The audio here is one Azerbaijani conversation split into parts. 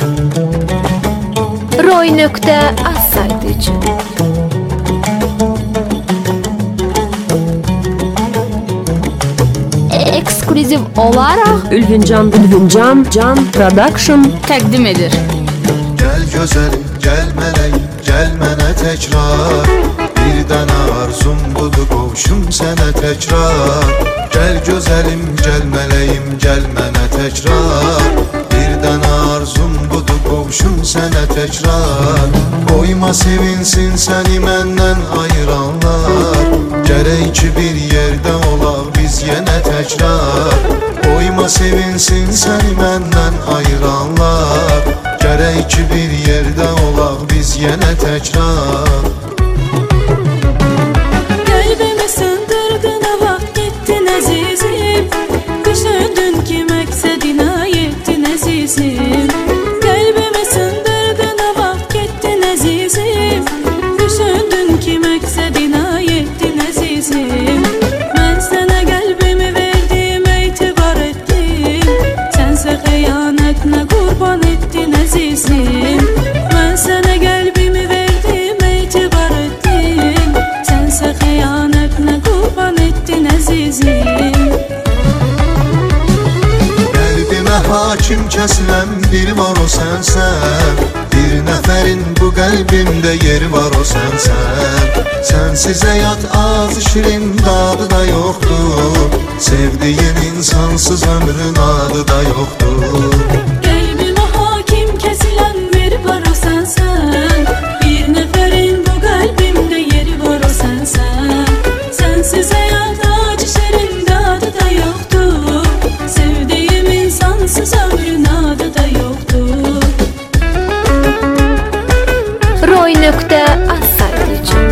Roy.az saytı için. Eksklüziv olarak Ülvincan Production təqdim edir. Gel güzelim, gel meleğim, gel mene tekrar. Bir dənə arzum budur, qovuşum sənə tekrar. Gel güzelim, gel meleğim, gel mene tekrar. Bir dənə arzum budur, qovuşum sənə tekrar. Qoyma sevinsin səni məndən ayıranlar. Gərək ki bir yerdə olaq biz yenə tekrar. Qoyma sevinsin səni məndən ayıranlar. Gərək ki bir yerdə olaq biz yenə tekrar. Qəlbimi sındırdın, vaxt getdin əzizim. Düşündün ki məqsədinə yetdin əzizim. Qəlbimi sındırdın, vaxt getdin əzizim. Düşündün ki məqsədinə yetdin əzizim. Mən sənə qəlbimi verdim, etibar etdim. Sənsə xəyanətinə qurban etdin əzizim. Mən sənə qəlbimi verdim, etibar etdim. Sənsə xəyanətinə qurban etdin əzizim. Qəlbimə hakim kəsilən biri var, o sənsən. Bir nəfərin bu qəlbimdə yeri var, o sənsən. Sənsiz həyat az şirin dadı da yoxdur. Sevdiyin insansız ömrün adı da yoxdur. Qəlbimə hakim kəsilən biri var, o sənsən. Bir nəfərin bu qəlbimdə yeri var, o sənsən. Sənsiz həyat acı şirin dadı da yoxdur. Sevdiyim insansız ömrün adı da yoxdur. Roy.az saytı için.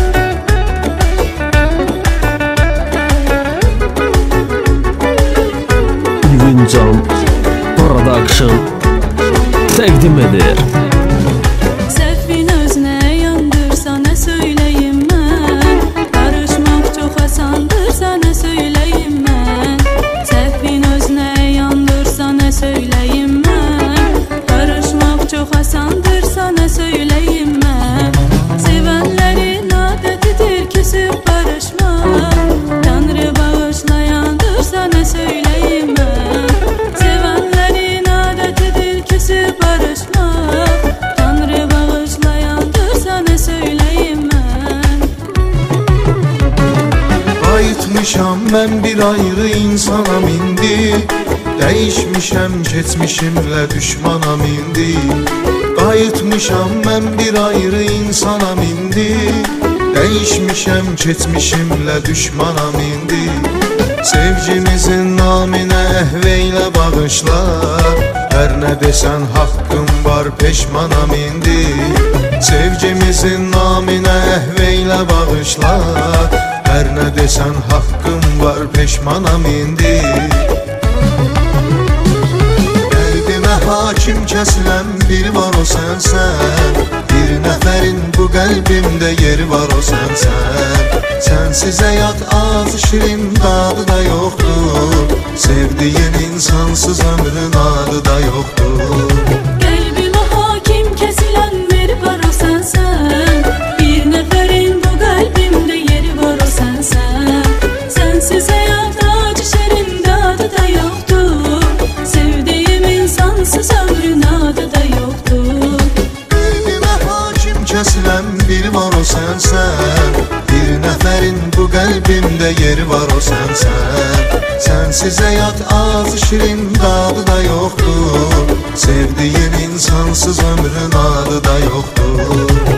Ülvincan Production təqdim edir. Səhvin özünə yandırsa nə söyləyim mən. Qarışmaq çox asandırsa nə söyləyim mən. Səhvin özünə yandırsa nə söyləyim mən. Qarışmaq çox asandırsa nə söyləyim mən. Sevənlərin adətidir küsüb barışmaq. Tanrı bağışlayandırsa nə söyləyim mən. Sevənlərin adətidir küsüb barışmaq. Tanrı bağışlayandırsa nə söyləyim mən. Qayıtmışam mən bir ayrı insanam indi. Dəyişmişəm keçmişimlə düşmanam indi. Qayıtmışam mən bir ayrı insanam indi. Dəyişmişəm keçmişimlə düşmanam indi. Sevgimizin naminə əhveylə bağışla. Hər nə desən haqqım var, peşmanam indi. Sevgimizin naminə əhveylə bağışla. Hər nə desən haqqım var, peşmanam indi. Qəlbimə hakim kəsilən biri var, o sənsən. Bir nəfərin bu qəlbimdə yeri var, o sənsən. Sənsiz həyat az şirin dadı da yoxdur. Sevdiyin insansız ömrün adı da yoxdur. Qəlbimə hakim kəsilən biri var, o sənsən. Bir nəfərin bu qəlbimdə yeri var, o sənsən. Sənsiz həyat acı şirin dadı da yoxdur. Sevdiyim insansız ömrün adı da yoxdur. Qəlbimə hakim kəsilən biri var, o sənsən. Bir nəfərin bu qəlbimdə yeri var, o sənsən. Sənsiz həyat az şirin dadı da yoxdur. Sevdiyin insansız ömrün adı da yoxdur.